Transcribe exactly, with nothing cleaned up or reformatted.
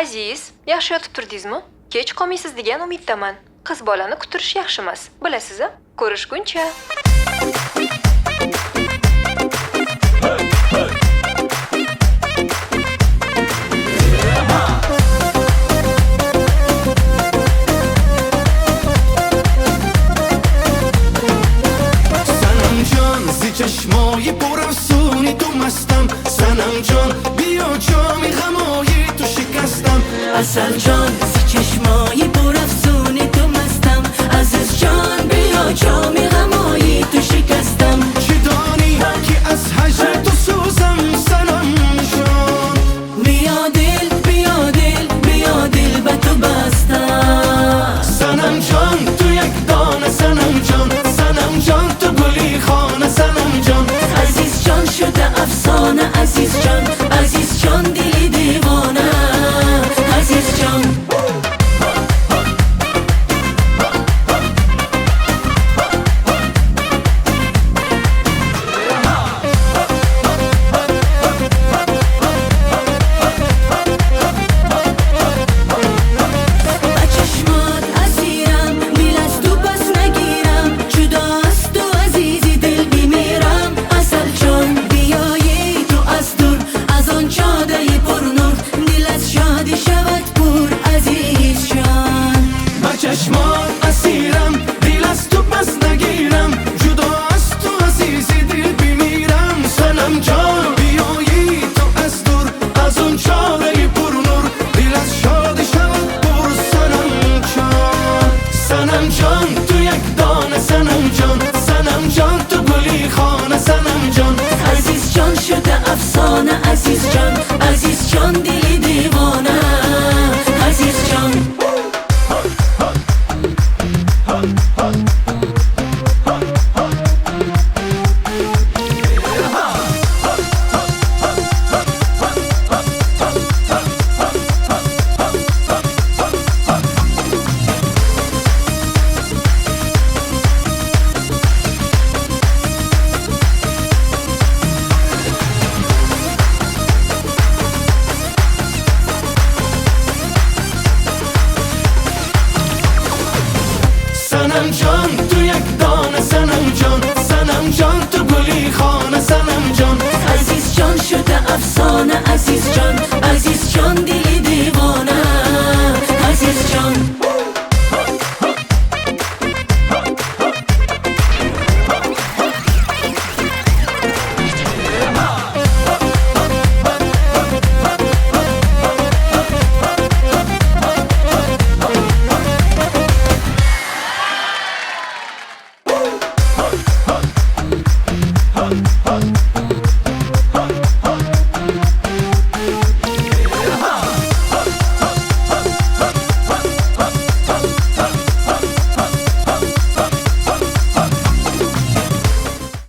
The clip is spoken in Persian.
Aziz, yaxshi yotib turdingizmi? Kech qolmaysiz degan umiddaman. Qiz bolani kutirish yaxshi emas, bilasiz-a? Ko'rishguncha. چشمای پرافسونی تو مستم سنم جان بیا جام غمای تو شکستم اصل جان زی چشمای پرافسونی تو مستم عزیز جان بیا جام غمای تو شکستم چی دانی که از هجر تو سوزم سنم جان بیا دل بیا دل بیا دل به تو بستم سنم جان تو یک دانه سنم جان سنم جان تو گلی خانه سنم جان عزیز جان شده افسانه عزیز جان عزیز جان دلی دیوانه عزیز جان چشمات اسیرم دل از تو پس نگیرم جدا از تو عزیزی دل بمیرم سنم جان بیایی تو از دور از اون چاره پر نور دل از شادی شود پر سنم جان سنم جان تو یک دانه سنم جان سنم جان تو گلی خانه سنم جان عزیز جان شده افسانه عزیز جان عزیز جان دل